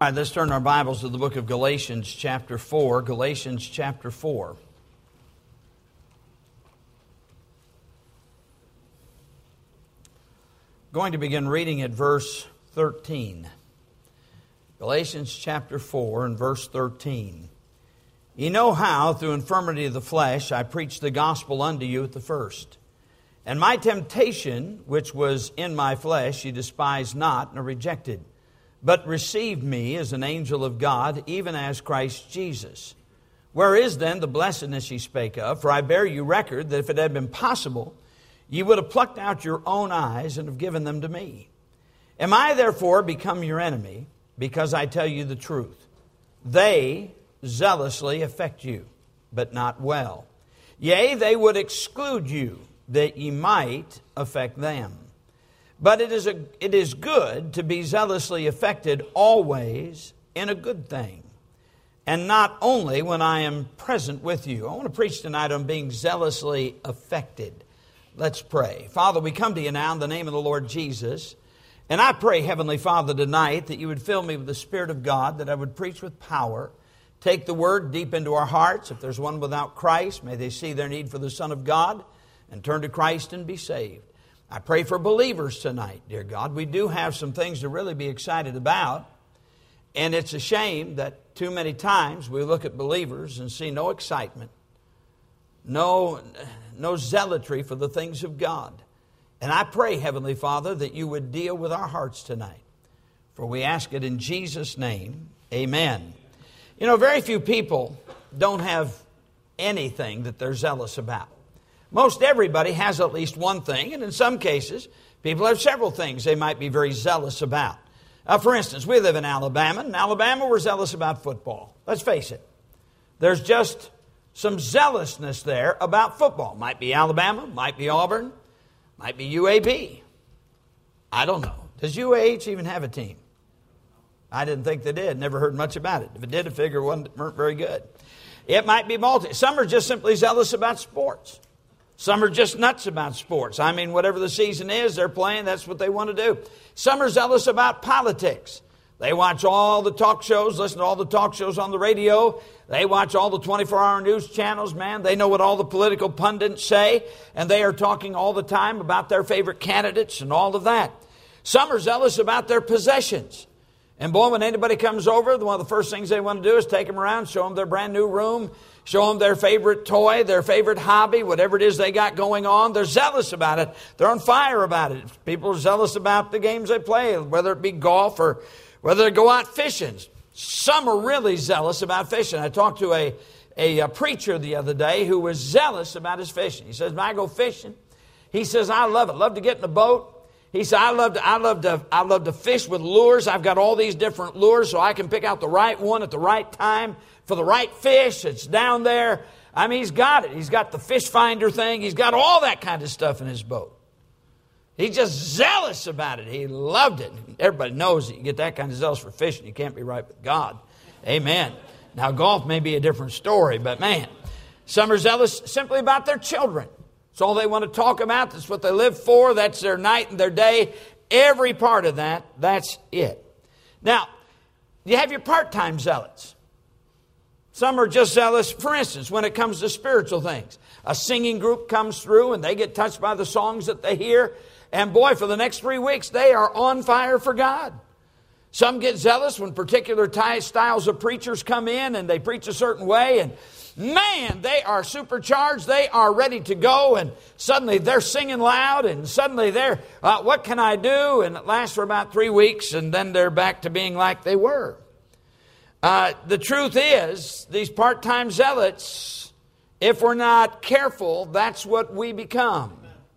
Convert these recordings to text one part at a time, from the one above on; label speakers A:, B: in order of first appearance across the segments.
A: All right, let's turn our Bibles to the book of Galatians chapter 4. Galatians chapter 4. Going to begin reading at verse 13. Galatians chapter 4 and verse 13. Ye know how, through infirmity of the flesh, I preached the gospel unto you at the first. And my temptation, which was in my flesh, ye despised not, nor rejected, but received me as an angel of God, even as Christ Jesus. Where is then the blessedness ye spake of? For I bear you record that if it had been possible, ye would have plucked out your own eyes and have given them to me. Am I therefore become your enemy, because I tell you the truth? They zealously affect you, but not well. Yea, they would exclude you, that ye might affect them. But it is good to be zealously affected always in a good thing, and not only when I am present with you. I want to preach tonight on being zealously affected. Let's pray. Father, we come to you now in the name of the Lord Jesus. And I pray, Heavenly Father, tonight that you would fill me with the Spirit of God, that I would preach with power, take the word deep into our hearts. If there's one without Christ, may they see their need for the Son of God and turn to Christ and be saved. I pray for believers tonight, dear God. We do have some things to really be excited about. And it's a shame that too many times we look at believers and see no excitement, no zealotry for the things of God. And I pray, Heavenly Father, that you would deal with our hearts tonight. For we ask it in Jesus' name. Amen. You know, very few people don't have anything that they're zealous about. Most everybody has at least one thing, and in some cases, people have several things they might be very zealous about. For instance, we live in Alabama. In Alabama, we're zealous about football. Let's face it. There's just some zealousness there about football. Might be Alabama, might be Auburn, might be UAB. I don't know. Does UAH even have a team? I didn't think they did. Never heard much about it. If it did, I figure it weren't very good. It might be multi. Some are just simply zealous about sports. Some are just nuts about sports. I mean, whatever the season is, they're playing, that's what they want to do. Some are zealous about politics. They watch all the talk shows, listen to all the talk shows on the radio. They watch all the 24-hour news channels, man. They know what all the political pundits say, and they are talking all the time about their favorite candidates and all of that. Some are zealous about their possessions. And boy, when anybody comes over, one of the first things they want to do is take them around, show them their brand new room, show them their favorite toy, their favorite hobby, whatever it is they got going on. They're zealous about it. They're on fire about it. People are zealous about the games they play, whether it be golf or whether they go out fishing. Some are really zealous about fishing. I talked to a preacher the other day who was zealous about his fishing. He says, when I go fishing, he says, I love it. Love to get in the boat. He said, I love to fish with lures. I've got all these different lures so I can pick out the right one at the right time for the right fish. It's down there. I mean, he's got it. He's got the fish finder thing. He's got all that kind of stuff in his boat. He's just zealous about it. He loved it. Everybody knows that you get that kind of zealous for fishing, you can't be right with God. Amen. Now, golf may be a different story, but man, some are zealous simply about their children. It's all they want to talk about. That's what they live for. That's their night and their day. Every part of that, that's it. Now, you have your part-time zealots. Some are just zealous, for instance, when it comes to spiritual things. A singing group comes through and they get touched by the songs that they hear. And boy, for the next 3 weeks, they are on fire for God. Some get zealous when particular styles of preachers come in and they preach a certain way, and man, they are supercharged. They are ready to go, and suddenly they're singing loud, and suddenly they're, what can I do? And it lasts for about 3 weeks, and then they're back to being like they were. The truth is, these part-time zealots, if we're not careful, that's what we become.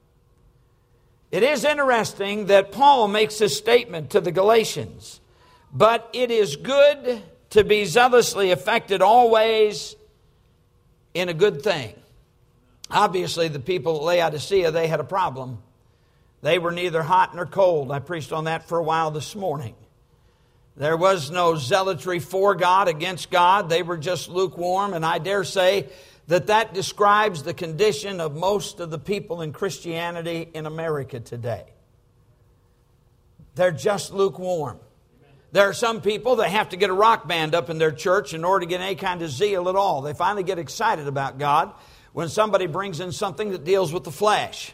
A: It is interesting that Paul makes this statement to the Galatians. But it is good to be zealously affected always in a good thing. Obviously, the people at Laodicea, they had a problem. They were neither hot nor cold. I preached on that for a while this morning. There was no zealotry for God, against God. They were just lukewarm, and I dare say that describes the condition of most of the people in Christianity in America today. They're just lukewarm. There are some people that have to get a rock band up in their church in order to get any kind of zeal at all. They finally get excited about God when somebody brings in something that deals with the flesh.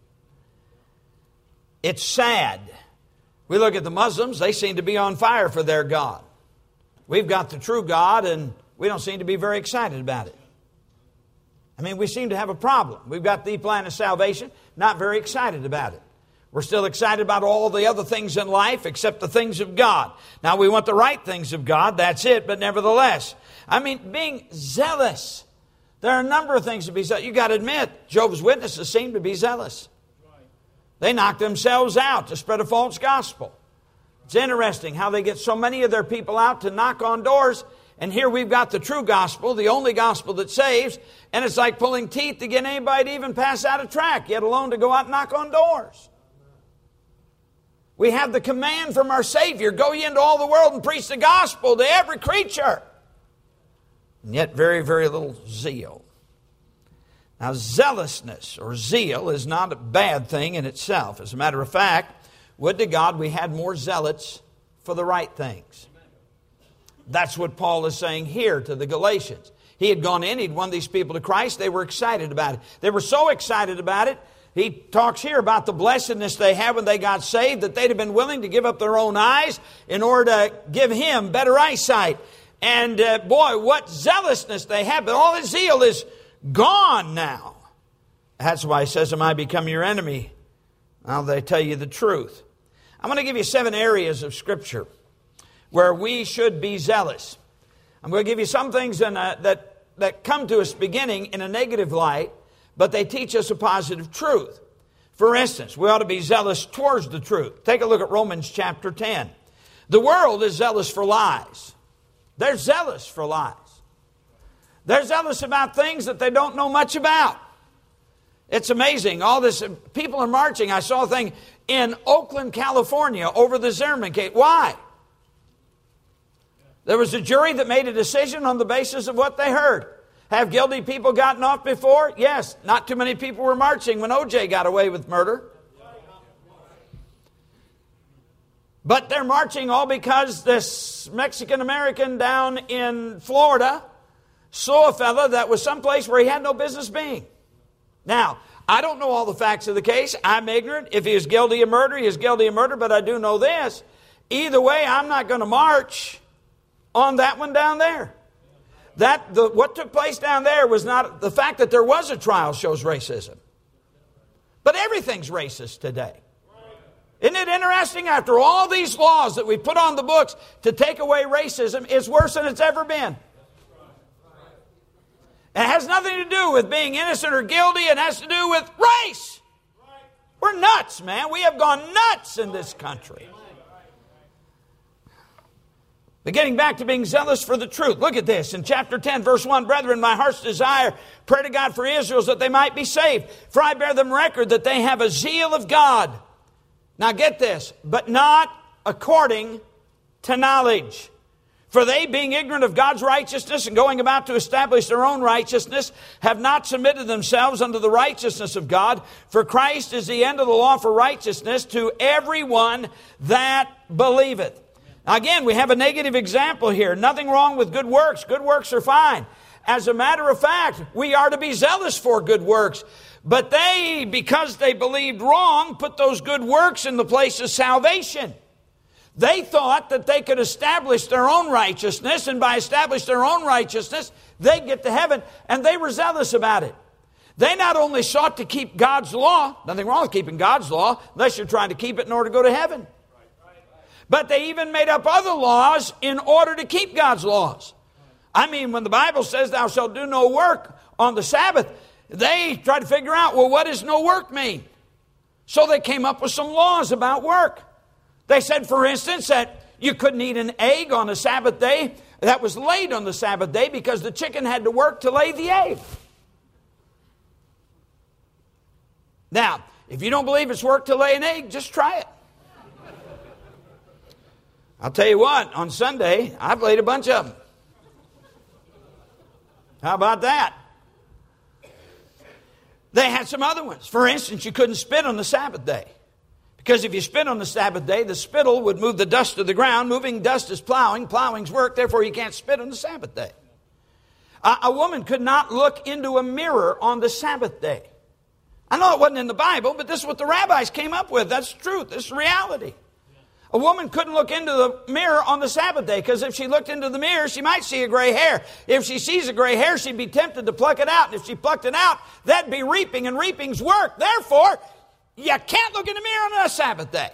A: It's sad. We look at the Muslims, they seem to be on fire for their God. We've got the true God and we don't seem to be very excited about it. I mean, we seem to have a problem. We've got the plan of salvation, not very excited about it. We're still excited about all the other things in life except the things of God. Now, we want the right things of God, that's it, but nevertheless. I mean, being zealous. There are a number of things to be zealous. You've got to admit, Jehovah's Witnesses seem to be zealous. They knock themselves out to spread a false gospel. It's interesting how they get so many of their people out to knock on doors. And here we've got the true gospel, the only gospel that saves. And it's like pulling teeth to get anybody to even pass out a tract, yet alone to go out and knock on doors. We have the command from our Savior, go ye into all the world and preach the gospel to every creature. And yet very, very little zeal. Now, zealousness or zeal is not a bad thing in itself. As a matter of fact, would to God we had more zealots for the right things. That's what Paul is saying here to the Galatians. He had gone in, he'd won these people to Christ. They were excited about it. They were so excited about it, he talks here about the blessedness they had when they got saved, that they'd have been willing to give up their own eyes in order to give him better eyesight. And boy, what zealousness they had, but all his zeal is gone now. That's why he says, am I become your enemy? Now they tell you the truth. I'm going to give you 7 areas of Scripture where we should be zealous. I'm going to give you some things that come to us beginning in a negative light, but they teach us a positive truth. For instance, we ought to be zealous towards the truth. Take a look at Romans chapter 10. The world is zealous for lies. They're zealous for lies. They're zealous about things that they don't know much about. It's amazing. All this, people are marching. I saw a thing in Oakland, California over the Zimmerman case. Why? There was a jury that made a decision on the basis of what they heard. Have guilty people gotten off before? Yes. Not too many people were marching when O.J. got away with murder. But they're marching all because this Mexican-American down in Florida saw a fella that was someplace where he had no business being. Now, I don't know all the facts of the case. I'm ignorant. If he is guilty of murder, he is guilty of murder. But I do know this. Either way, I'm not going to march on that one down there. What took place down there was not the fact that there was a trial shows racism. But everything's racist today. Isn't it interesting? After all these laws that we put on the books to take away racism, it's worse than it's ever been. It has nothing to do with being innocent or guilty. It has to do with race. We're nuts, man. We have gone nuts in this country. But getting back to being zealous for the truth. Look at this. In chapter 10, verse 1, Brethren, my heart's desire, pray to God for Israel that they might be saved. For I bear them record that they have a zeal of God. Now get this. But not according to knowledge. For they, being ignorant of God's righteousness and going about to establish their own righteousness, have not submitted themselves unto the righteousness of God. For Christ is the end of the law for righteousness to everyone that believeth. Now again, we have a negative example here. Nothing wrong with good works. Good works are fine. As a matter of fact, we are to be zealous for good works. But they, because they believed wrong, put those good works in the place of salvation. They thought that they could establish their own righteousness, and by establish their own righteousness, they'd get to heaven, and they were zealous about it. They not only sought to keep God's law, nothing wrong with keeping God's law, unless you're trying to keep it in order to go to heaven. But they even made up other laws in order to keep God's laws. I mean, when the Bible says thou shalt do no work on the Sabbath, they tried to figure out, well, what does no work mean? So they came up with some laws about work. They said, for instance, that you couldn't eat an egg on a Sabbath day that was laid on the Sabbath day because the chicken had to work to lay the egg. Now, if you don't believe it's work to lay an egg, just try it. I'll tell you what, on Sunday, I've laid a bunch of them. How about that? They had some other ones. For instance, you couldn't spit on the Sabbath day Because if you spit on the Sabbath day, the spittle would move the dust to the ground. Moving dust is plowing. Plowing's work. Therefore, you can't spit on the Sabbath day. A woman could not look into a mirror on the Sabbath day. I know it wasn't in the Bible, but this is what the rabbis came up with. That's truth. This is reality. A woman couldn't look into the mirror on the Sabbath day, because if she looked into the mirror, she might see a gray hair. If she sees a gray hair, she'd be tempted to pluck it out. And if she plucked it out, that'd be reaping, and reaping's work. Therefore, you can't look in the mirror on a Sabbath day.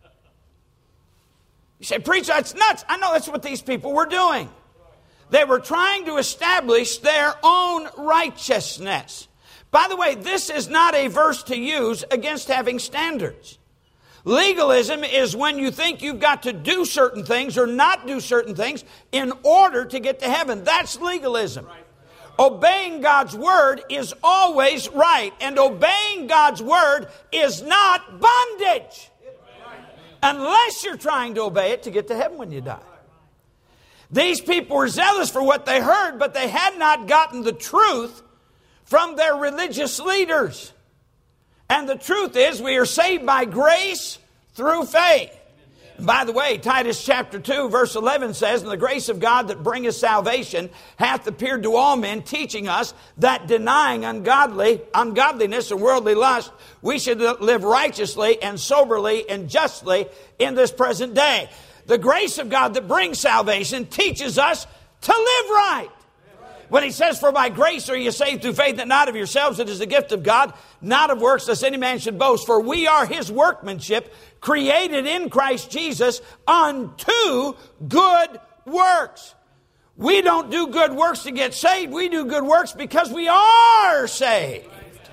A: You say, preacher, that's nuts. I know that's what these people were doing. They were trying to establish their own righteousness. By the way, this is not a verse to use against having standards. Legalism is when you think you've got to do certain things or not do certain things in order to get to heaven. That's legalism. Obeying God's word is always right. And obeying God's word is not bondage. Unless you're trying to obey it to get to heaven when you die. These people were zealous for what they heard, but they had not gotten the truth from their religious leaders. And the truth is, we are saved by grace through faith. And by the way, Titus chapter 2 verse 11 says, "And the grace of God that bringeth salvation hath appeared to all men, teaching us that denying ungodliness and worldly lust, we should live righteously and soberly and justly in this present day." The grace of God that brings salvation teaches us to live right. When he says, "For by grace are you saved through faith, that not of yourselves, it is the gift of God, not of works, lest any man should boast. For we are his workmanship, created in Christ Jesus unto good works." We don't do good works to get saved. We do good works because we are saved.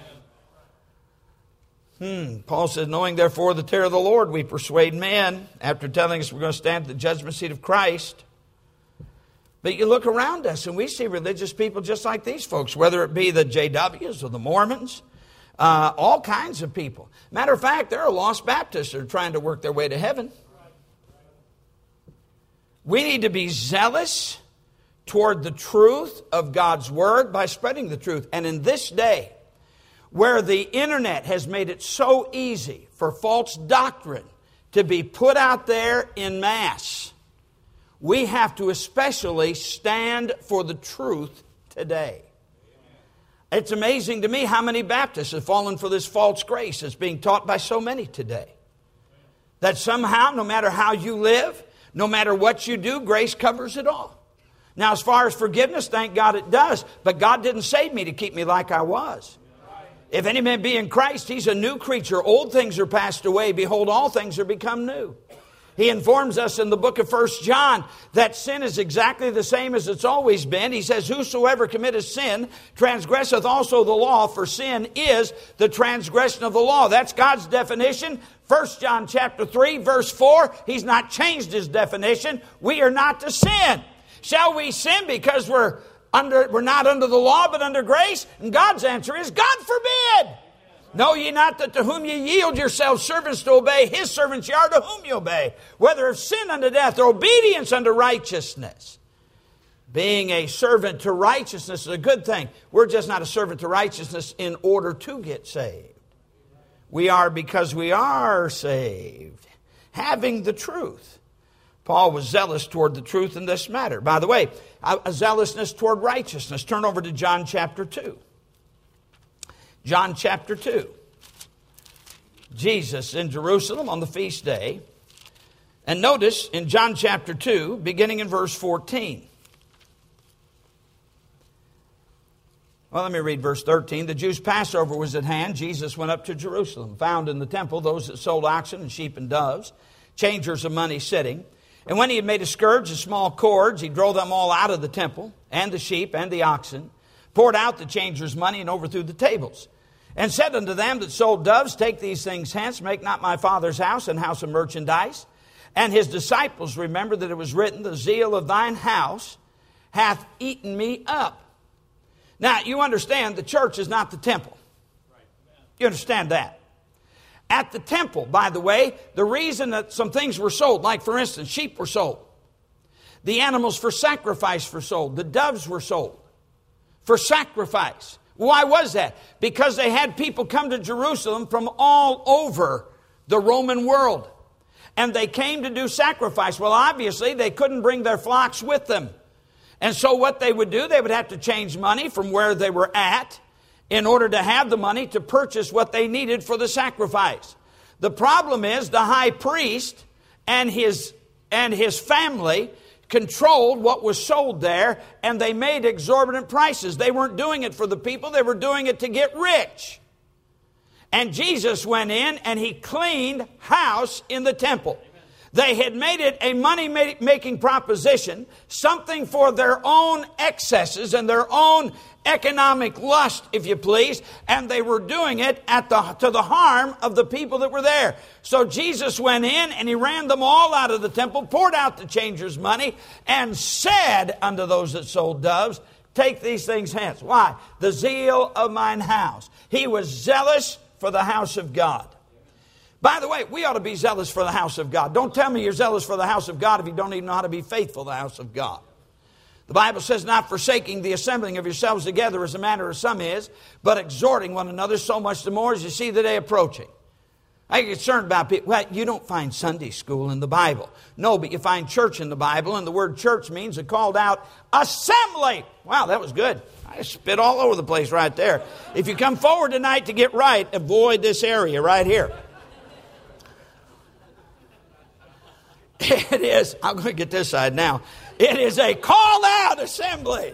A: Paul says, "Knowing therefore the terror of the Lord, we persuade men," after telling us we're going to stand at the judgment seat of Christ. But you look around us and we see religious people just like these folks, whether it be the JWs or the Mormons, all kinds of people. Matter of fact, there are lost Baptists that are trying to work their way to heaven. We need to be zealous toward the truth of God's word by spreading the truth. And in this day, where the internet has made it so easy for false doctrine to be put out there in mass, we have to especially stand for the truth today. It's amazing to me how many Baptists have fallen for this false grace that's being taught by so many today. That somehow, no matter how you live, no matter what you do, grace covers it all. Now, as far as forgiveness, thank God it does. But God didn't save me to keep me like I was. If any man be in Christ, he's a new creature. Old things are passed away. Behold, all things are become new. He informs us in the book of 1 John that sin is exactly the same as it's always been. He says, "Whosoever committeth sin transgresseth also the law, for sin is the transgression of the law." That's God's definition. 1 John chapter 3, verse 4, he's not changed his definition. We are not to sin. Shall we sin because we're not under the law but under grace? And God's answer is, God forbid. Know ye not that to whom ye yield yourselves servants to obey, his servants ye are to whom ye obey, whether of sin unto death or obedience unto righteousness. Being a servant to righteousness is a good thing. We're just not a servant to righteousness in order to get saved. We are because we are saved, having the truth. Paul was zealous toward the truth in this matter. By the way, a zealousness toward righteousness. Turn over to John chapter 2. John chapter 2. Jesus in Jerusalem on the feast day. And notice in John chapter 2, beginning in verse 14. Well, let me read verse 13. "The Jews' Passover was at hand. Jesus went up to Jerusalem, found in the temple those that sold oxen and sheep and doves, changers of money sitting. And when he had made a scourge of small cords, he drove them all out of the temple, and the sheep and the oxen, poured out the changers' money, and overthrew the tables. And said unto them that sold doves, Take these things hence, make not my Father's house an house of merchandise. And his disciples remembered that it was written, The zeal of thine house hath eaten me up." Now, you understand the church is not the temple. You understand that? At the temple, by the way, the reason that some things were sold, like for instance, sheep were sold. The animals for sacrifice were sold. The doves were sold for sacrifice. Why was that? Because they had people come to Jerusalem from all over the Roman world. And they came to do sacrifice. Well, obviously, they couldn't bring their flocks with them. And so what they would do, they would have to change money from where they were at in order to have the money to purchase what they needed for the sacrifice. The problem is the high priest and his family controlled what was sold there, and they made exorbitant prices. They weren't doing it for the people, they were doing it to get rich. And Jesus went in and he cleaned house in the temple. They had made it a money-making proposition, something for their own excesses and their own economic lust, if you please, and they were doing it to the harm of the people that were there. So Jesus went in and he ran them all out of the temple, poured out the changers' money, and said unto those that sold doves, take these things hence. Why? The zeal of mine house. He was zealous for the house of God. By the way, we ought to be zealous for the house of God. Don't tell me you're zealous for the house of God if you don't even know how to be faithful to the house of God. The Bible says, not forsaking the assembling of yourselves together as the manner of some is, but exhorting one another so much the more as you see the day approaching. I get concerned about people. Well, you don't find Sunday school in the Bible. No, but you find church in the Bible, and the word church means a called out assembly. Wow, that was good. I spit all over the place right there. If you come forward tonight to get right, avoid this area right here. It is, I'm going to get this side now. It is a call out assembly.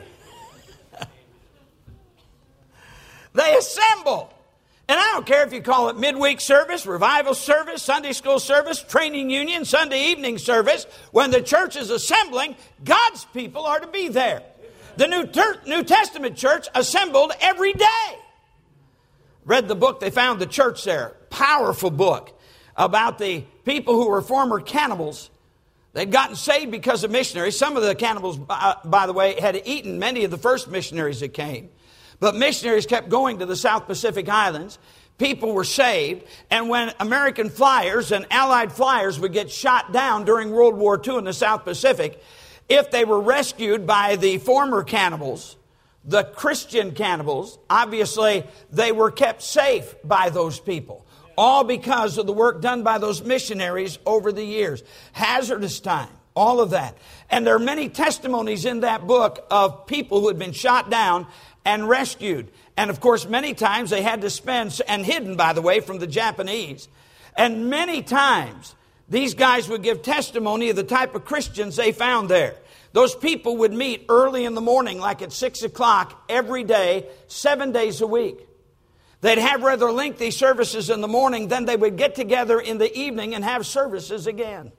A: They assemble. And I don't care if you call it midweek service, revival service, Sunday school service, training union, Sunday evening service. When the church is assembling, God's people are to be there. The New Testament church assembled every day. Read the book, they found the church there. Powerful book about the people who were former cannibals. They'd gotten saved because of missionaries. Some of the cannibals, by the way, had eaten many of the first missionaries that came. But missionaries kept going to the South Pacific Islands. People were saved. And when American flyers and Allied flyers would get shot down during World War II in the South Pacific, if they were rescued by the former cannibals, the Christian cannibals, obviously they were kept safe by those people. All because of the work done by those missionaries over the years. Hazardous time, all of that. And there are many testimonies in that book of people who had been shot down and rescued. And of course, many times they had to spend, and hidden, by the way, from the Japanese. And many times, these guys would give testimony of the type of Christians they found there. Those people would meet early in the morning, like at 6 o'clock every day, 7 days a week. They'd have rather lengthy services in the morning, then they would get together in the evening and have services again.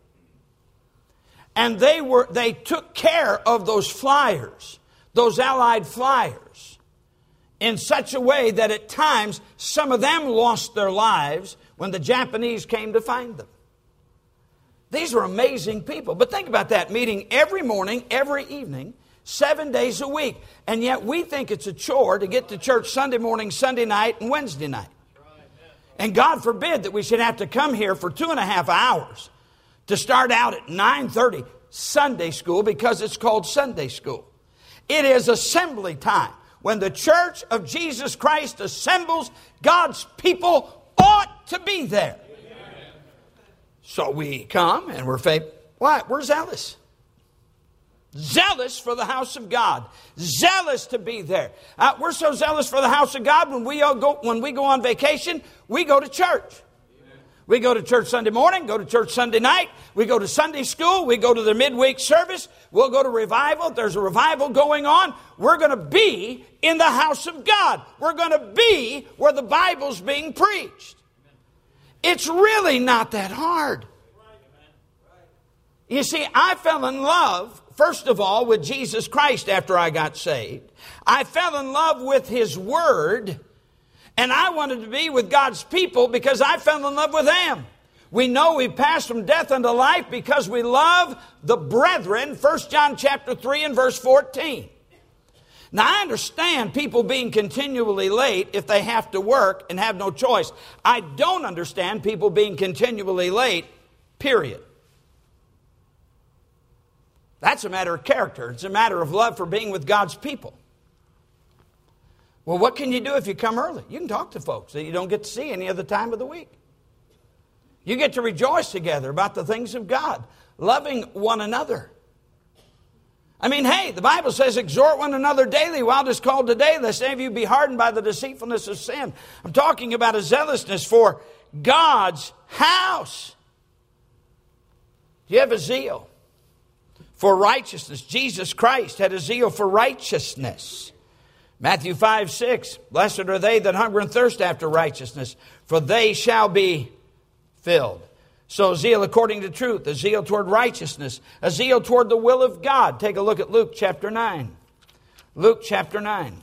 A: And they took care of those flyers, those Allied flyers, in such a way that at times some of them lost their lives when the Japanese came to find them. These were amazing people. But think about that, meeting every morning, every evening, 7 days a week. And yet we think it's a chore to get to church Sunday morning, Sunday night, and Wednesday night. And God forbid that we should have to come here for 2.5 hours to start out at 9:30 Sunday school because it's called Sunday school. It is assembly time. When the church of Jesus Christ assembles, God's people ought to be there. So we come and we're faithful. Why? We're zealous. Zealous for the house of God. Zealous to be there. We're so zealous for the house of God when we go on vacation, we go to church. We go to church Sunday morning, go to church Sunday night. We go to Sunday school. We go to the midweek service. We'll go to revival. If there's a revival going on, we're going to be in the house of God. We're going to be where the Bible's being preached. It's really not that hard. You see, I fell in love, first of all, with Jesus Christ after I got saved. I fell in love with His Word. And I wanted to be with God's people because I fell in love with them. We know we passed from death unto life because we love the brethren, 1 John chapter 3 and verse 14. Now, I understand people being continually late if they have to work and have no choice. I don't understand people being continually late, period. That's a matter of character. It's a matter of love for being with God's people. Well, what can you do if you come early? You can talk to folks that you don't get to see any other time of the week. You get to rejoice together about the things of God, loving one another. I mean, hey, the Bible says, exhort one another daily while it is called today, lest any of you be hardened by the deceitfulness of sin. I'm talking about a zealousness for God's house. Do you have a zeal for righteousness? Jesus Christ had a zeal for righteousness. Matthew 5:6, blessed are they that hunger and thirst after righteousness, for they shall be filled. So zeal according to truth, a zeal toward righteousness, a zeal toward the will of God. Take a look at Luke chapter 9. Luke chapter 9.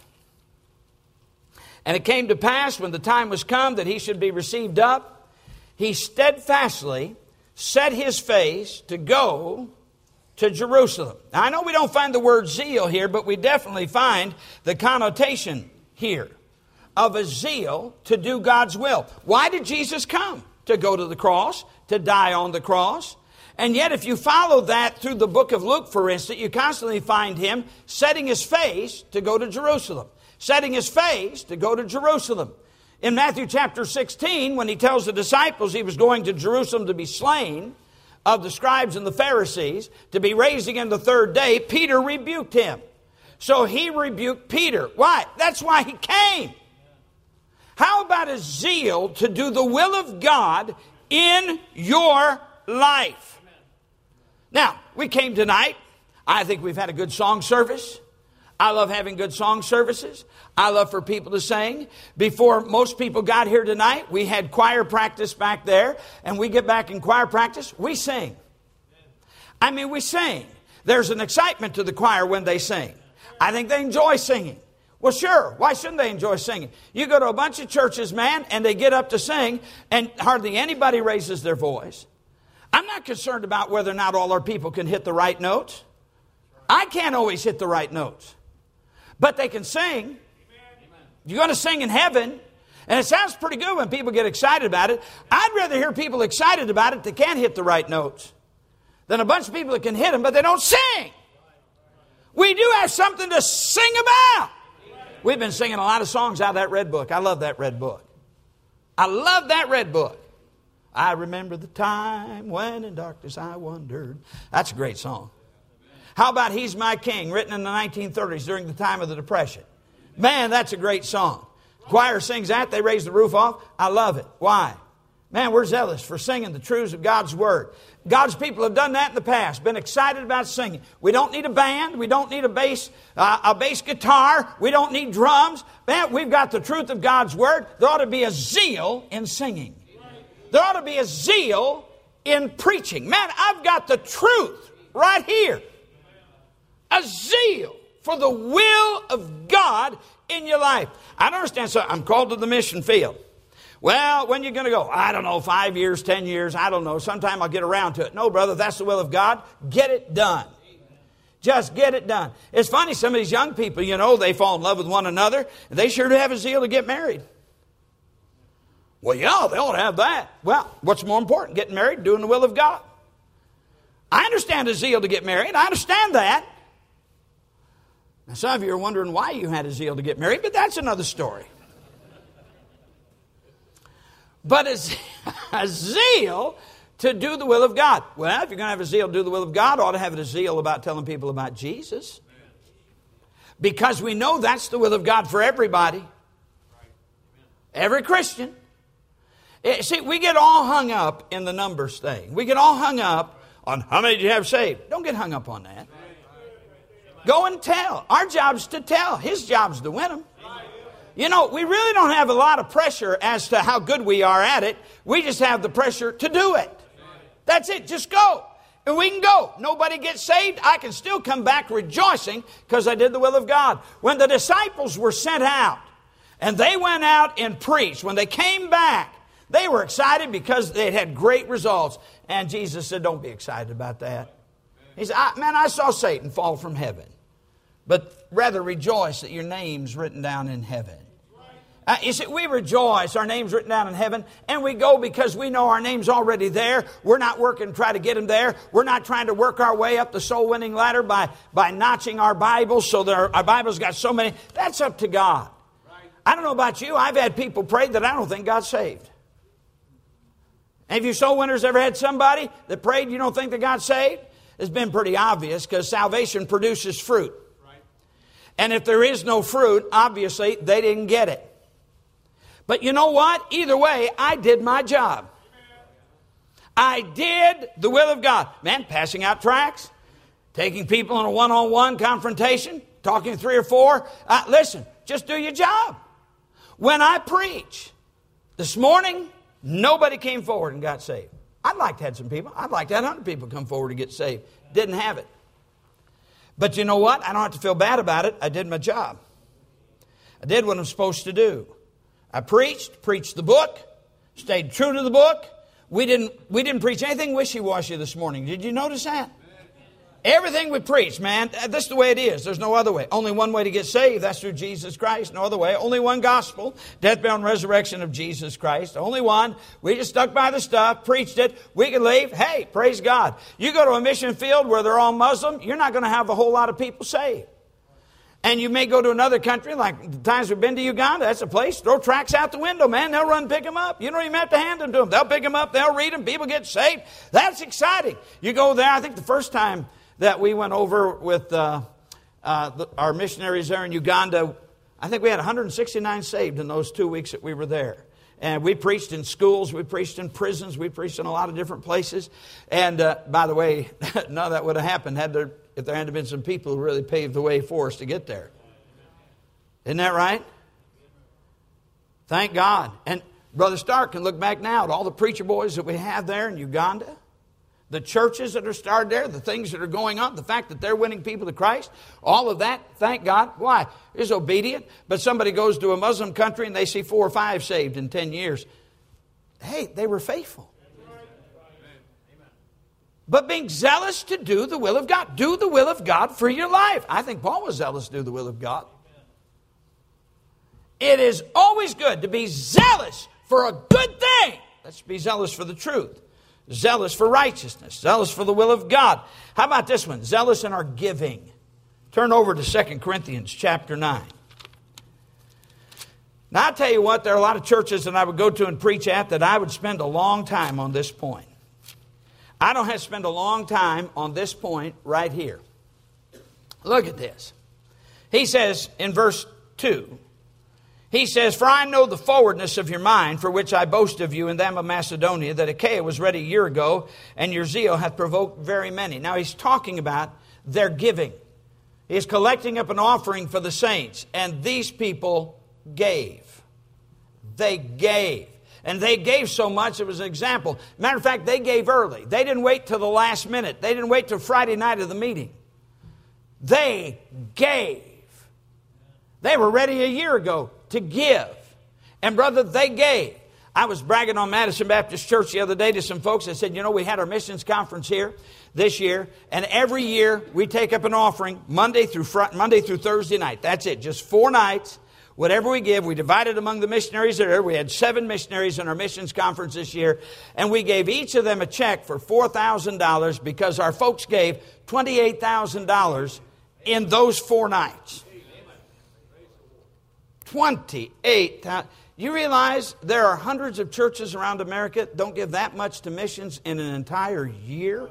A: And it came to pass when the time was come that he should be received up, he steadfastly set his face to go to Jerusalem. Now, I know we don't find the word zeal here, but we definitely find the connotation here of a zeal to do God's will. Why did Jesus come? To go to the cross, to die on the cross. And yet if you follow that through the book of Luke, for instance, you constantly find him setting his face to go to Jerusalem. Setting his face to go to Jerusalem. In Matthew chapter 16, when he tells the disciples he was going to Jerusalem to be slain of the scribes and the Pharisees, to be raised again the third day, Peter rebuked him. So he rebuked Peter. Why? That's why he came. How about a zeal to do the will of God in your life? Now, we came tonight. I think we've had a good song service. I love having good song services. I love for people to sing. Before most people got here tonight, we had choir practice back there. And we get back in choir practice, we sing. I mean, we sing. There's an excitement to the choir when they sing. I think they enjoy singing. Well, sure. Why shouldn't they enjoy singing? You go to a bunch of churches, man, and they get up to sing, and hardly anybody raises their voice. I'm not concerned about whether or not all our people can hit the right notes. I can't always hit the right notes. But they can sing. You're going to sing in heaven. And it sounds pretty good when people get excited about it. I'd rather hear people excited about it that can't hit the right notes than a bunch of people that can hit them, but they don't sing. We do have something to sing about. We've been singing a lot of songs out of that red book. I love that red book. I love that red book. I remember the time when in darkness I wandered. That's a great song. How about He's My King, written in the 1930s during the time of the Depression? Man, that's a great song. The choir sings that. They raise the roof off. I love it. Why? Man, we're zealous for singing the truths of God's Word. God's people have done that in the past, been excited about singing. We don't need a band. We don't need a bass guitar. We don't need drums. Man, we've got the truth of God's Word. There ought to be a zeal in singing. There ought to be a zeal in preaching. Man, I've got the truth right here. A zeal for the will of God in your life. I don't understand. So I'm called to the mission field. Well, when are you going to go? I don't know, 5 years, 10 years, I don't know. Sometime I'll get around to it. No, brother, that's the will of God. Get it done. Just get it done. It's funny, some of these young people, you know, they fall in love with one another. And they sure do have a zeal to get married. Well, yeah, they ought to have that. Well, what's more important? Getting married, doing the will of God. I understand a zeal to get married. I understand that. Now, some of you are wondering why you had a zeal to get married, but that's another story. But a zeal to do the will of God. Well, if you're going to have a zeal to do the will of God, ought to have a zeal about telling people about Jesus. Because we know that's the will of God for everybody. Every Christian. See, we get all hung up in the numbers thing. We get all hung up on how many do you have saved. Don't get hung up on that. Go and tell. Our job's to tell. His job's to win them. You know, we really don't have a lot of pressure as to how good we are at it. We just have the pressure to do it. That's it. Just go. And we can go. Nobody gets saved. I can still come back rejoicing because I did the will of God. When the disciples were sent out and they went out and preached, when they came back, they were excited because they had great results. And Jesus said, don't be excited about that. He said, man, I saw Satan fall from heaven. But rather rejoice that your name's written down in heaven. You see, we rejoice, our name's written down in heaven, and we go because we know our name's already there. We're not working to try to get them there. We're not trying to work our way up the soul-winning ladder by notching our Bibles so that our Bible's got so many. That's up to God. I don't know about you. I've had people pray that I don't think God's saved. Have you soul winners ever had somebody that prayed you don't think they got saved? It's been pretty obvious because salvation produces fruit. Right. And if there is no fruit, obviously they didn't get it. But you know what? Either way, I did my job. I did the will of God. Man, passing out tracts, taking people in a one-on-one confrontation, talking to 3 or 4. Listen, just do your job. When I preach, this morning, nobody came forward and got saved. I'd like to have some people. I'd like to have 100 people come forward to get saved. Didn't have it. But you know what? I don't have to feel bad about it. I did my job. I did what I'm supposed to do. I preached the book, stayed true to the book. We didn't preach anything wishy-washy this morning. Did you notice that? Everything we preach, man, this is the way it is. There's no other way. Only one way to get saved. That's through Jesus Christ. No other way. Only one gospel. Death, burial, and resurrection of Jesus Christ. Only one. We just stuck by the stuff, preached it. We can leave. Hey, praise God. You go to a mission field where they're all Muslim, you're not going to have a whole lot of people saved. And you may go to another country, like the times we've been to Uganda. That's a place. Throw tracts out the window, man. They'll run and pick them up. You don't even have to hand them to them. They'll pick them up. They'll read them. People get saved. That's exciting. You go there. I think the first time that we went over with our missionaries there in Uganda, I think we had 169 saved in those 2 weeks that we were there. And we preached in schools, we preached in prisons, we preached in a lot of different places. And by the way, none of that would have happened if there hadn't been some people who really paved the way for us to get there. Isn't that right? Thank God. And Brother Stark can look back now at all the preacher boys that we have there in Uganda. The churches that are started there, the things that are going on, the fact that they're winning people to Christ, all of that, thank God. Why? It's obedient. But somebody goes to a Muslim country and they see 4 or 5 saved in 10 years. Hey, they were faithful. But being zealous to do the will of God. Do the will of God for your life. I think Paul was zealous to do the will of God. It is always good to be zealous for a good thing. Let's be zealous for the truth. Zealous for righteousness. Zealous for the will of God. How about this one? Zealous in our giving. Turn over to 2 Corinthians chapter 9. Now, I'll tell you what, there are a lot of churches that I would go to and preach at that I would spend a long time on this point. I don't have to spend a long time on this point right here. Look at this. He says in verse 2, he says, "For I know the forwardness of your mind, for which I boast of you in them of Macedonia, that Achaia was ready a year ago, and your zeal hath provoked very many." Now he's talking about their giving. He's collecting up an offering for the saints, and these people gave. They gave. And they gave so much, it was an example. Matter of fact, they gave early. They didn't wait till the last minute. They didn't wait till Friday night of the meeting. They gave. They were ready a year ago to give. And brother, they gave. I was bragging on Madison Baptist Church the other day to some folks. I said, you know, we had our missions conference here this year. And every year we take up an offering Monday through Thursday night. That's it. Just 4 nights. Whatever we give, we divide it among the missionaries there. We had 7 missionaries in our missions conference this year. And we gave each of them a check for $4,000 because our folks gave $28,000 in those 4 nights. 28,000. You realize there are hundreds of churches around America that don't give that much to missions in an entire year?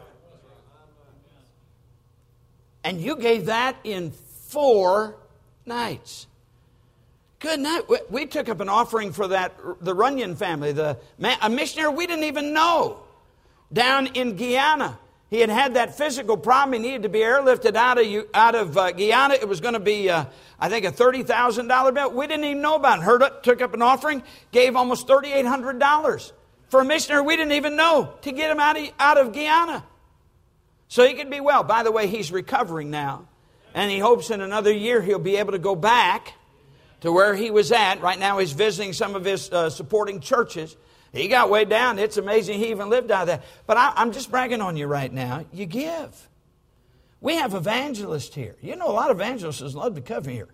A: And you gave that in 4 nights. Good night. We took up an offering for the Runyon family, a missionary we didn't even know, down in Guyana. He had that physical problem. He needed to be airlifted out of Guyana. It was going to be, I think, a $30,000 bill. We didn't even know about it. Heard it, took up an offering, gave almost $3,800 for a missionary we didn't even know to get him out of Guyana. So he could be well. By the way, he's recovering now. And he hopes in another year he'll be able to go back to where he was at. Right now he's visiting some of his supporting churches. He got way down. It's amazing he even lived out of that. But I'm just bragging on you right now. You give. We have evangelists here. You know, a lot of evangelists love to come here.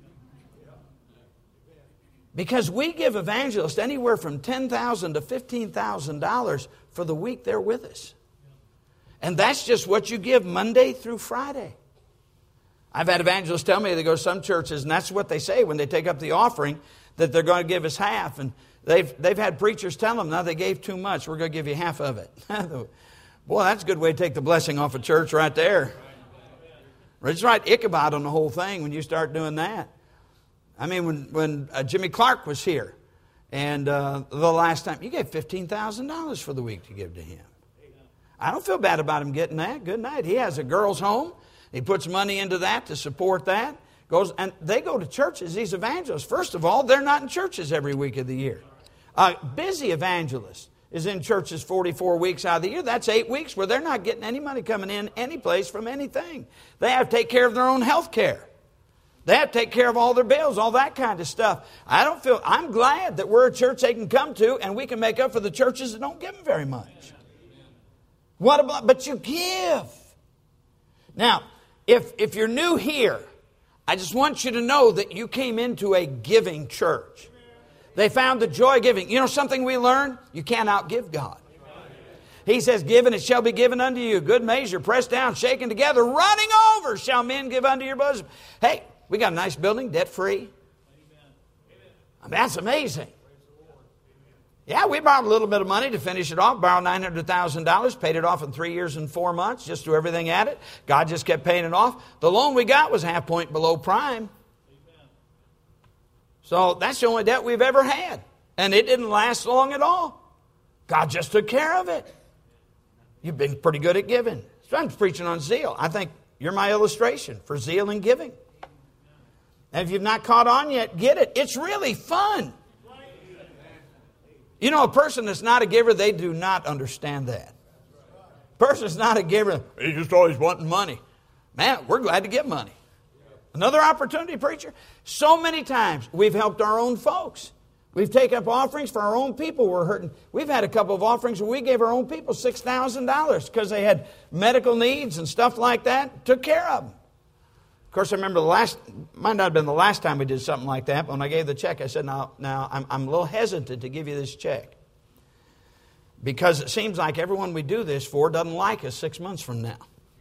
A: Because we give evangelists anywhere from $10,000 to $15,000 for the week they're with us. And that's just what you give Monday through Friday. I've had evangelists tell me they go to some churches, and that's what they say when they take up the offering, that they're going to give us half. And They've had preachers tell them, now they gave too much, we're going to give you half of it. Boy, that's a good way to take the blessing off a church right there. It's right Ichabod on the whole thing when you start doing that. I mean, when Jimmy Clark was here, and the last time, you gave $15,000 for the week to give to him. I don't feel bad about him getting that. Good night. He has a girls' home. He puts money into that to support that. And they go to churches, these evangelists. First of all, they're not in churches every week of the year. A busy evangelist is in churches 44 weeks out of the year. That's 8 weeks where they're not getting any money coming in any place from anything. They have to take care of their own health care. They have to take care of all their bills, all that kind of stuff. I'm glad that we're a church they can come to and we can make up for the churches that don't give them very much. But you give. Now, if you're new here, I just want you to know that you came into a giving church. They found the joy of giving. You know something we learned? You can't outgive God. He says, give and it shall be given unto you. Good measure, pressed down, shaken together, running over shall men give unto your bosom. Hey, we got a nice building, debt-free. I mean, that's amazing. Yeah, we borrowed a little bit of money to finish it off. Borrowed $900,000, paid it off in 3 years and 4 months, just threw everything at it. God just kept paying it off. The loan we got was half point below prime. So that's the only debt we've ever had. And it didn't last long at all. God just took care of it. You've been pretty good at giving. So I'm preaching on zeal. I think you're my illustration for zeal and giving. And if you've not caught on yet, get it. It's really fun. You know, a person that's not a giver, they do not understand that. A person that's not a giver, he's just always wanting money. Man, we're glad to give money. Another opportunity, preacher. So many times we've helped our own folks. We've taken up offerings for our own people who are hurting. We've had a couple of offerings where we gave our own people $6,000 because they had medical needs and stuff like that. Took care of them. Of course, I remember might not have been the last time we did something like that. But when I gave the check, I said, now I'm a little hesitant to give you this check. Because it seems like everyone we do this for doesn't like us 6 months from now.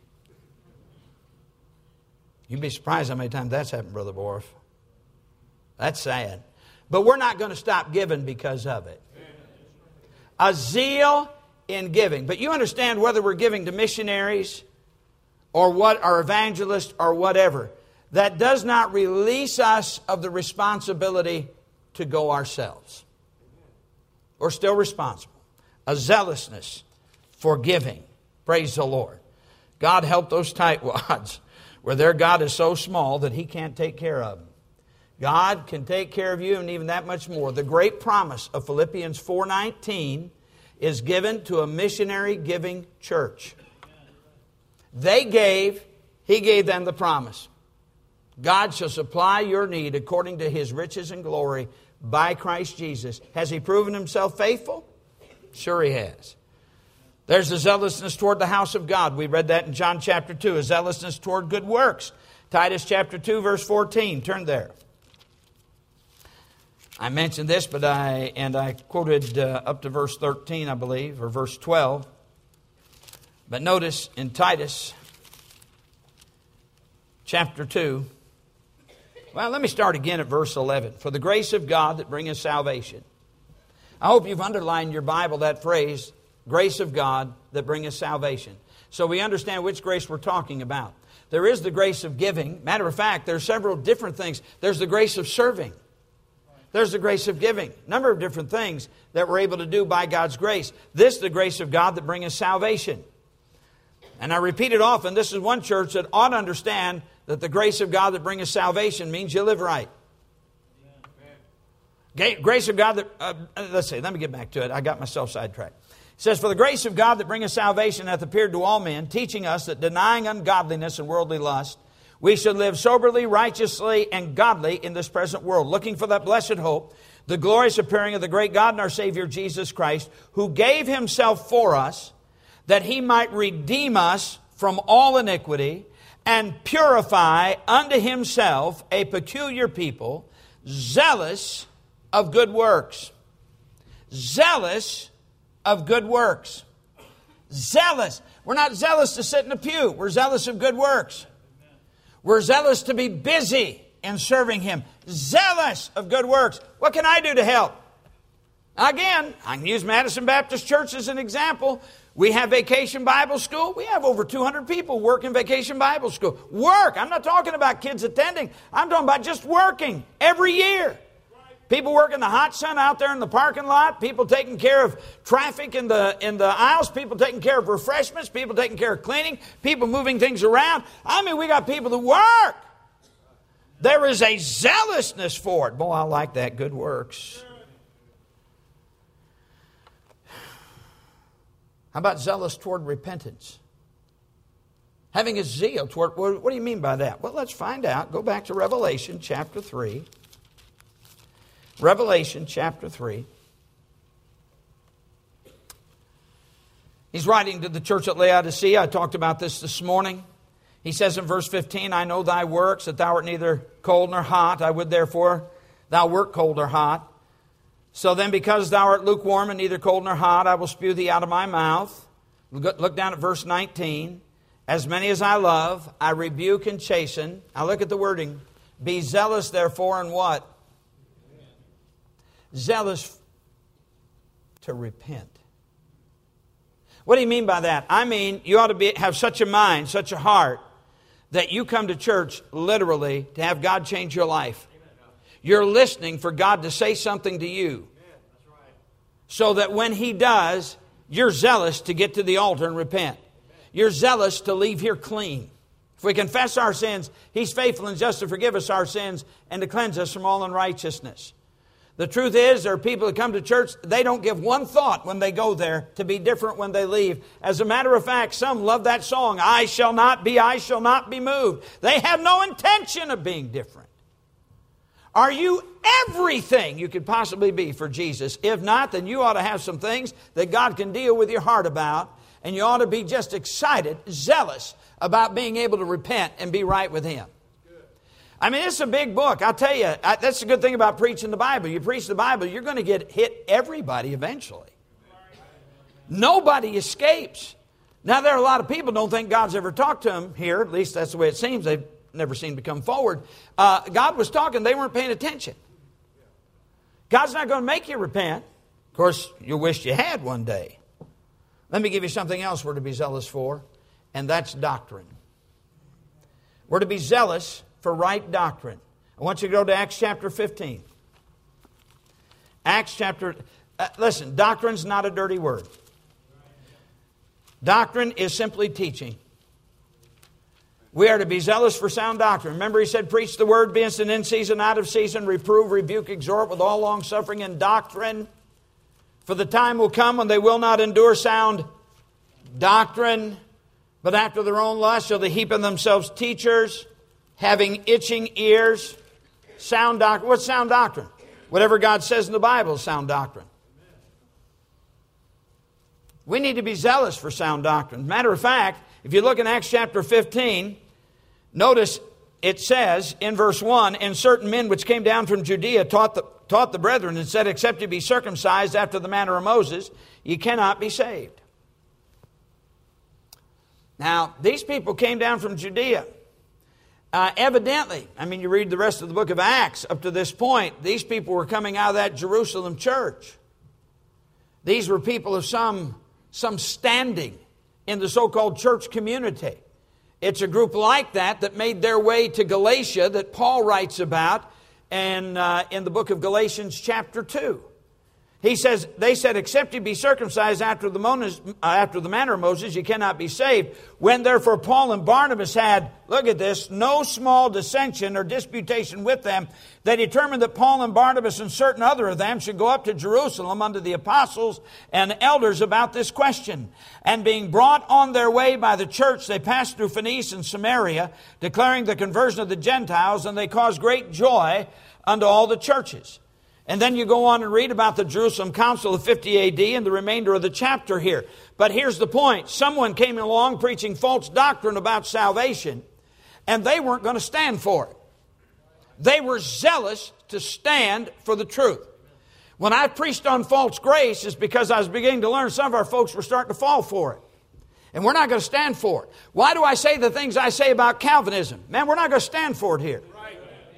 A: You'd be surprised how many times that's happened, Brother Borf. That's sad. But we're not going to stop giving because of it. A zeal in giving. But you understand whether we're giving to missionaries or evangelists or whatever, that does not release us of the responsibility to go ourselves. We're still responsible. A zealousness for giving. Praise the Lord. God help those tightwads where their God is so small that He can't take care of them. God can take care of you and even that much more. The great promise of Philippians 4:19 is given to a missionary giving church. They gave, He gave them the promise. God shall supply your need according to His riches and glory by Christ Jesus. Has He proven Himself faithful? Sure He has. There's a zealousness toward the house of God. We read that in John chapter 2. A zealousness toward good works. Titus chapter 2 verse 14. Turn there. I mentioned this, but I quoted up to verse 13, I believe, or verse 12. But notice in Titus chapter 2, well, let me start again at verse 11. For the grace of God that bringeth salvation. I hope you've underlined in your Bible that phrase, grace of God that bringeth salvation. So we understand which grace we're talking about. There is the grace of giving. Matter of fact, there are several different things. There's the grace of serving. There's the grace of giving. A number of different things that we're able to do by God's grace. This is the grace of God that bringeth salvation. And I repeat it often, this is one church that ought to understand that the grace of God that bringeth salvation means you live right. Grace of God that, let me get back to it. I got myself sidetracked. It says, for the grace of God that bringeth salvation hath appeared to all men, teaching us that denying ungodliness and worldly lust, we should live soberly, righteously, and godly in this present world, looking for that blessed hope, the glorious appearing of the great God and our Savior Jesus Christ, who gave Himself for us, that He might redeem us from all iniquity, and purify unto Himself a peculiar people, zealous of good works. Zealous of good works. Zealous. We're not zealous to sit in a pew. We're zealous of good works. We're zealous to be busy in serving Him. Zealous of good works. What can I do to help? Again, I can use Madison Baptist Church as an example. We have Vacation Bible School. We have over 200 people work in Vacation Bible School. Work. I'm not talking about kids attending. I'm talking about just working every year. People work in the hot sun out there in the parking lot. People taking care of traffic in the aisles. People taking care of refreshments. People taking care of cleaning. People moving things around. I mean, we got people that work. There is a zealousness for it. Boy, I like that. Good works. How about zealous toward repentance? Having a zeal toward, what do you mean by that? Well, let's find out. Go back to Revelation chapter 3. Revelation chapter 3. He's writing to the church at Laodicea. I talked about this morning. He says in verse 15, I know thy works, that thou art neither cold nor hot. I would therefore thou wert cold or hot. So then, because thou art lukewarm and neither cold nor hot, I will spew thee out of my mouth. Look down at verse 19. As many as I love, I rebuke and chasten. Now look at the wording. Be zealous, therefore, in what? Zealous to repent. What do you mean by that? I mean, you ought to have such a mind, such a heart, that you come to church literally to have God change your life. You're listening for God to say something to you. So that when He does, you're zealous to get to the altar and repent. You're zealous to leave here clean. If we confess our sins, He's faithful and just to forgive us our sins and to cleanse us from all unrighteousness. The truth is, there are people that come to church, they don't give one thought when they go there to be different when they leave. As a matter of fact, some love that song, I shall not be moved. They have no intention of being different. Are you everything you could possibly be for Jesus? If not, then you ought to have some things that God can deal with your heart about. And you ought to be just excited, zealous about being able to repent and be right with Him. I mean, it's a big book. I'll tell you, that's the good thing about preaching the Bible. You preach the Bible, you're going to hit everybody eventually. Nobody escapes. Now, there are a lot of people who don't think God's ever talked to them here. At least that's the way it seems. They've never seemed to come forward. God was talking. They weren't paying attention. God's not going to make you repent. Of course, you wish you had one day. Let me give you something else we're to be zealous for, and that's doctrine. We're to be zealous for right doctrine. I want you to go to Acts chapter 15. Listen, doctrine's not a dirty word. Doctrine is simply teaching. We are to be zealous for sound doctrine. Remember, He said, preach the word, be instant in season, out of season, reprove, rebuke, exhort with all long suffering and doctrine. For the time will come when they will not endure sound doctrine, but after their own lust shall they heap in themselves teachers, having itching ears. Sound doctrine. What's sound doctrine? Whatever God says in the Bible is sound doctrine. We need to be zealous for sound doctrine. Matter of fact, if you look in Acts chapter 15, notice it says in verse 1, and certain men which came down from Judea taught the brethren and said, except you be circumcised after the manner of Moses, ye cannot be saved. Now, these people came down from Judea. Evidently, I mean, you read the rest of the book of Acts up to this point, these people were coming out of that Jerusalem church. These were people of some standing in the so-called church community. It's a group like that made their way to Galatia that Paul writes about in the book of Galatians chapter 2. He says, they said, except you be circumcised after the manner of Moses, you cannot be saved. When therefore Paul and Barnabas had, look at this, no small dissension or disputation with them, they determined that Paul and Barnabas and certain other of them should go up to Jerusalem unto the apostles and elders about this question. And being brought on their way by the church, they passed through Phoenicia and Samaria, declaring the conversion of the Gentiles, and they caused great joy unto all the churches. And then you go on and read about the Jerusalem Council of 50 AD and the remainder of the chapter here. But here's the point. Someone came along preaching false doctrine about salvation, and they weren't going to stand for it. They were zealous to stand for the truth. When I preached on false grace, it's because I was beginning to learn some of our folks were starting to fall for it. And we're not going to stand for it. Why do I say the things I say about Calvinism? Man, we're not going to stand for it here.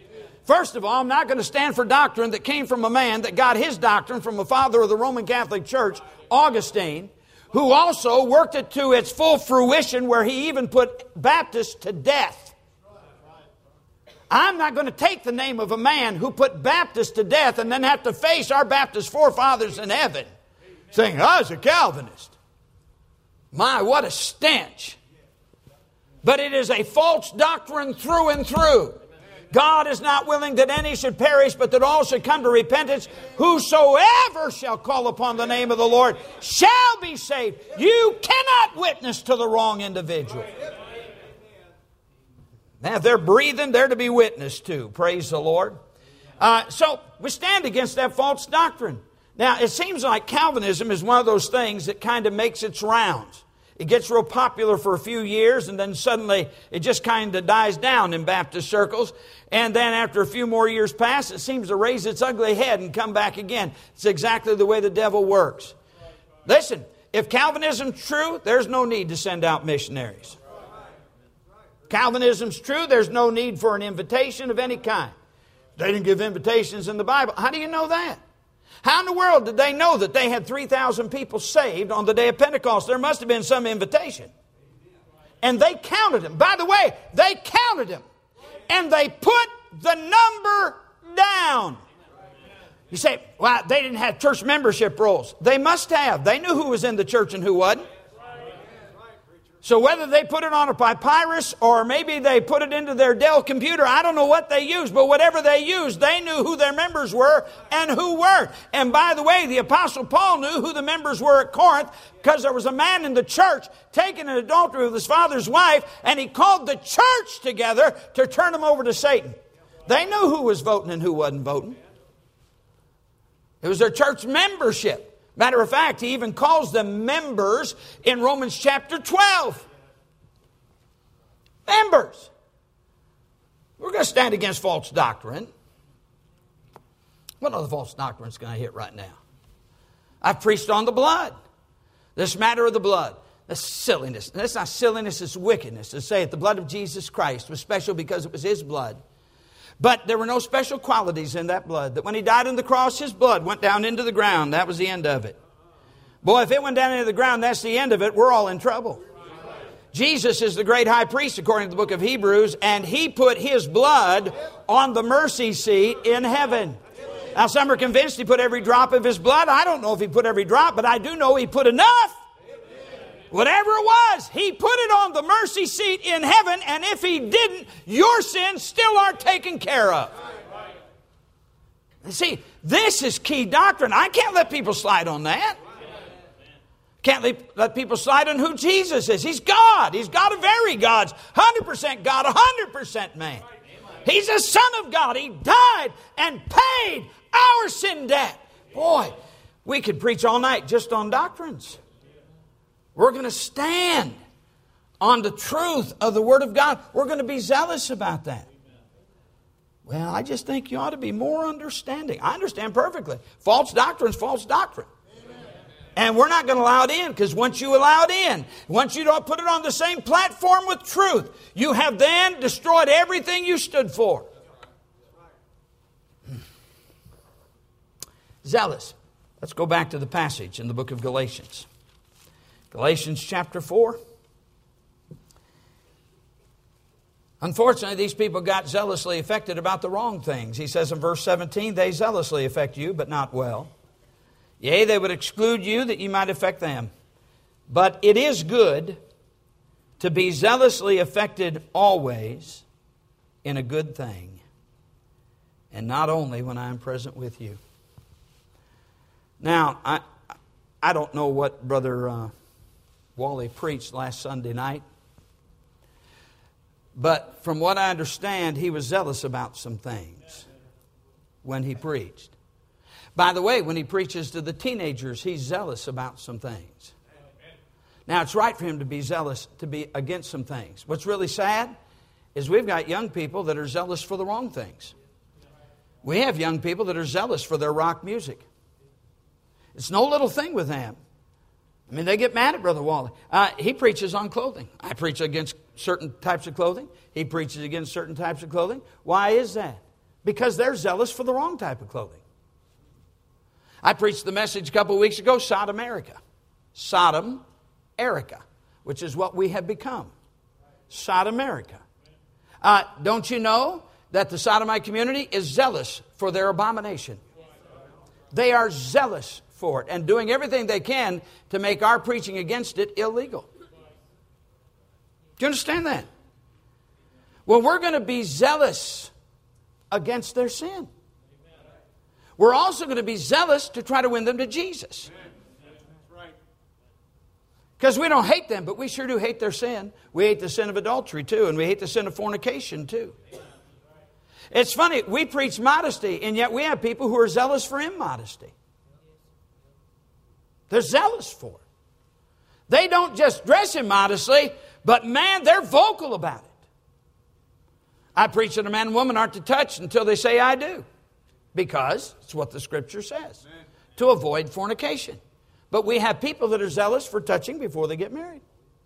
A: First of all, I'm not going to stand for doctrine that came from a man that got his doctrine from a father of the Roman Catholic Church, Augustine, who also worked it to its full fruition where he even put Baptists to death. I'm not going to take the name of a man who put Baptists to death and then have to face our Baptist forefathers in heaven saying, I was a Calvinist. My, what a stench. But it is a false doctrine through and through. God is not willing that any should perish, but that all should come to repentance. Whosoever shall call upon the name of the Lord shall be saved. You cannot witness to the wrong individual. Now, if they're breathing, they're to be witnessed to. Praise the Lord. So, we stand against that false doctrine. Now, it seems like Calvinism is one of those things that kind of makes its rounds. It gets real popular for a few years, and then suddenly it just kind of dies down in Baptist circles. And then after a few more years pass, it seems to raise its ugly head and come back again. It's exactly the way the devil works. Listen, if Calvinism's true, there's no need to send out missionaries. Calvinism's true, there's no need for an invitation of any kind. They didn't give invitations in the Bible. How do you know that? How in the world did they know that they had 3,000 people saved on the day of Pentecost? There must have been some invitation. And they counted them. By the way, they counted them. And they put the number down. You say, well, they didn't have church membership rolls. They must have. They knew who was in the church and who wasn't. So whether they put it on a papyrus or maybe they put it into their Dell computer, I don't know what they used, but whatever they used, they knew who their members were and who weren't. And by the way, the Apostle Paul knew who the members were at Corinth because there was a man in the church taking an adultery with his father's wife, and he called the church together to turn them over to Satan. They knew who was voting and who wasn't voting. It was their church membership. Matter of fact, he even calls them members in Romans chapter 12. Members. We're going to stand against false doctrine. What other false doctrines can I hit right now? I've preached on the blood. This matter of the blood. That's silliness. That's not silliness, it's wickedness to say it. The blood of Jesus Christ was special because it was His blood. But there were no special qualities in that blood. That when He died on the cross, His blood went down into the ground. That was the end of it. Boy, if it went down into the ground, that's the end of it. We're all in trouble. Jesus is the great high priest, according to the book of Hebrews, and He put His blood on the mercy seat in heaven. Now, some are convinced He put every drop of His blood. I don't know if He put every drop, but I do know He put enough. Whatever it was, He put it on the mercy seat in heaven, and if He didn't, your sins still aren't taken care of. See, this is key doctrine. I can't let people slide on that. Can't let people slide on who Jesus is. He's God. He's God of very gods. 100% God, 100% man. He's the Son of God. He died and paid our sin debt. Boy, we could preach all night just on doctrines. We're going to stand on the truth of the Word of God. We're going to be zealous about that. Well, I just think you ought to be more understanding. I understand perfectly. False doctrine is false doctrine. And we're not going to allow it in, because once you allow it in, once you don't put it on the same platform with truth, you have then destroyed everything you stood for. Zealous. Let's go back to the passage in the book of Galatians. Galatians chapter 4. Unfortunately, these people got zealously affected about the wrong things. He says in verse 17, they zealously affect you, but not well. Yea, they would exclude you that you might affect them. But it is good to be zealously affected always in a good thing, and not only when I am present with you. Now, I don't know what Brother Wally preached last Sunday night. But from what I understand, he was zealous about some things when he preached. By the way, when he preaches to the teenagers, he's zealous about some things. Now, it's right for him to be zealous, to be against some things. What's really sad is we've got young people that are zealous for the wrong things. We have young people that are zealous for their rock music. It's no little thing with them. I mean, they get mad at Brother Wally. He preaches on clothing. I preach against certain types of clothing. He preaches against certain types of clothing. Why is that? because they're zealous for the wrong type of clothing. I preached the message a couple of weeks ago, Sodom Erica. Sodom Erica, which is what we have become. Sodom Erica. Don't you know that the Sodomite community is zealous for their abomination? They are zealous for it and doing everything they can to make our preaching against it illegal. Do you understand that? Well, we're going to be zealous against their sin. We're also going to be zealous to try to win them to Jesus. Because we don't hate them, but we sure do hate their sin. We hate the sin of adultery too, and we hate the sin of fornication too. It's funny, we preach modesty, and yet we have people who are zealous for immodesty. They're zealous for it. They don't just dress immodestly, but man, they're vocal about it. I preach that a man and woman aren't to touch until they say, I do. Because it's what the Scripture says. To avoid fornication. But we have people that are zealous for touching before they get married.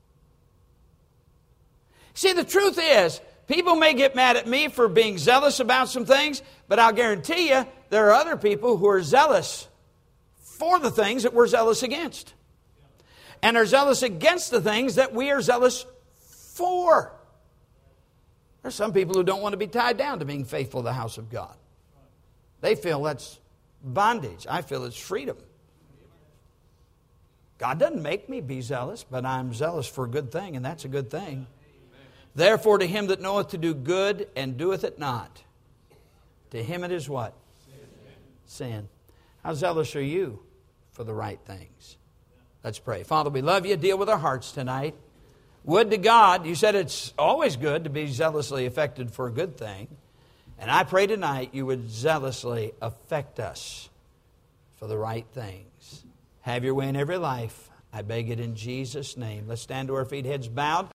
A: See, the truth is, people may get mad at me for being zealous about some things, but I'll guarantee you there are other people who are zealous for the things that we're zealous against. And are zealous against the things that we are zealous for. There's some people who don't want to be tied down to being faithful to the house of God. They feel that's bondage. I feel it's freedom. God doesn't make me be zealous, but I'm zealous for a good thing, and that's a good thing. Therefore, to him that knoweth to do good and doeth it not, to him it is what? Sin. How zealous are you for the right things? Let's pray. Father, we love you. Deal with our hearts tonight. Would to God, you said it's always good to be zealously affected for a good thing. And I pray tonight you would zealously affect us for the right things. Have your way in every life. I beg it in Jesus' name. Let's stand to our feet, heads bowed.